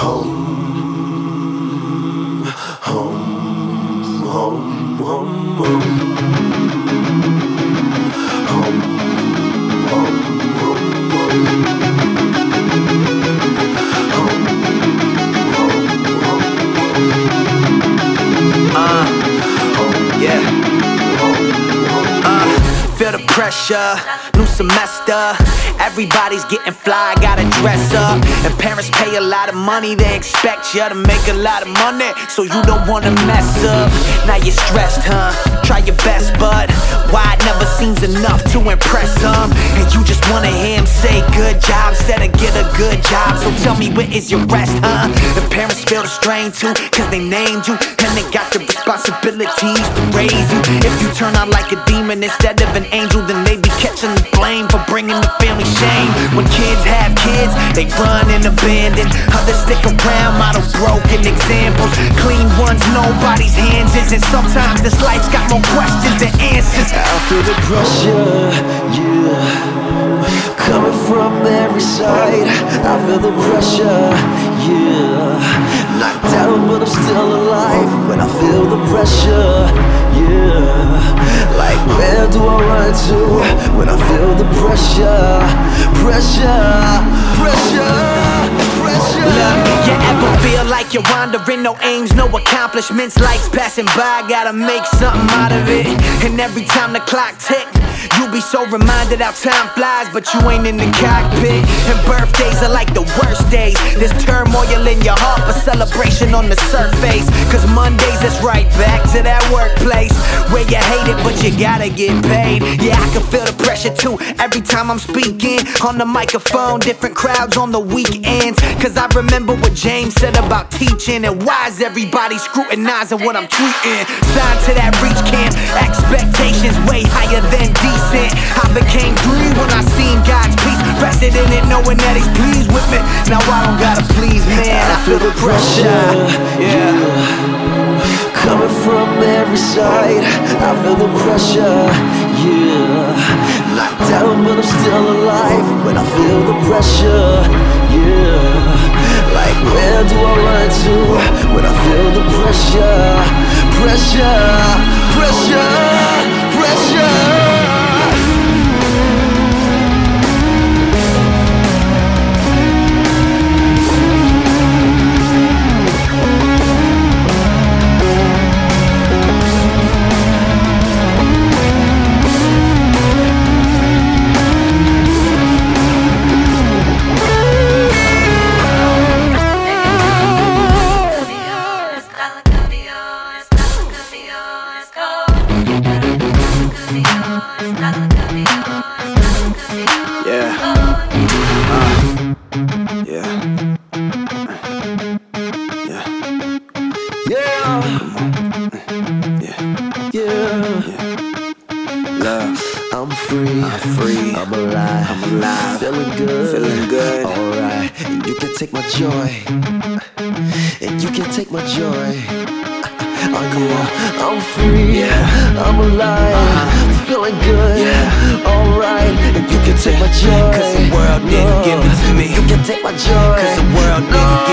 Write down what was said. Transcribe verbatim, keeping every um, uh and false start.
home, home, home, home, home, home, Uh, yeah. Uh, feel the pressure, new semester. Everybody's getting fly, gotta dress up. And parents pay a lot of money, they expect you to make a lot of money, so you don't wanna mess up. Now you're stressed, huh? Try your best, but why it never seems enough to impress them? And you just wanna hear him say good job instead of get a good job. So tell me, where is your rest, huh? The parents feel the strain too, cause they named you, and they got the responsibilities to raise you. If you turn out like a demon instead of an angel, then they be catching the blame for bringing the family shame. When kids have kids, they run and abandon. Others stick around, model broken examples. Clean ones, nobody's hands is. And sometimes this life's got more questions than answers. I feel the pressure, yeah, coming from every side. I feel the pressure, yeah, knocked down but I'm still alive. When I feel the pressure, yeah, like where do I run to? When I feel the pressure, pressure, pressure, pressure. Look, you ever feel like you're wandering, no aims, no accomplishments, lights passing by, gotta make something out of it. And every time the clock tick, you be so reminded how time flies, but you ain't in the cockpit. And birthdays are like the worst days. There's turmoil in your heart, but celebration on the surface. Cause Mondays is right back to that workplace where you hate it, but you gotta get paid. Yeah, I can feel the pressure too every time I'm speaking on the microphone. Different crowds on the weekends. Cause I remember what James said about teaching, and why is everybody scrutinizing what I'm tweeting? Signed to that reach camp, expectations way higher than decent. I became green when I seen God's peace rested in it, knowing that he's pleased with me. Now I don't gotta please man, I, I feel the pressure, yeah, coming from every side. I feel the pressure, yeah, knocked down but I'm still alive. When I feel the pressure, yeah, like where do I run to? When I feel the pressure, pressure, pressure, pressure. I'm free, I'm free, I'm alive, I'm alive, feeling good, feeling good, alright. And you can take my joy, and you can take my joy. Oh yeah, I'm free, yeah, I'm alive, uh-huh. Feeling good, yeah, alright. And you can take my joy, cause the world didn't no. give it to me. You can take my joy, cause the world didn't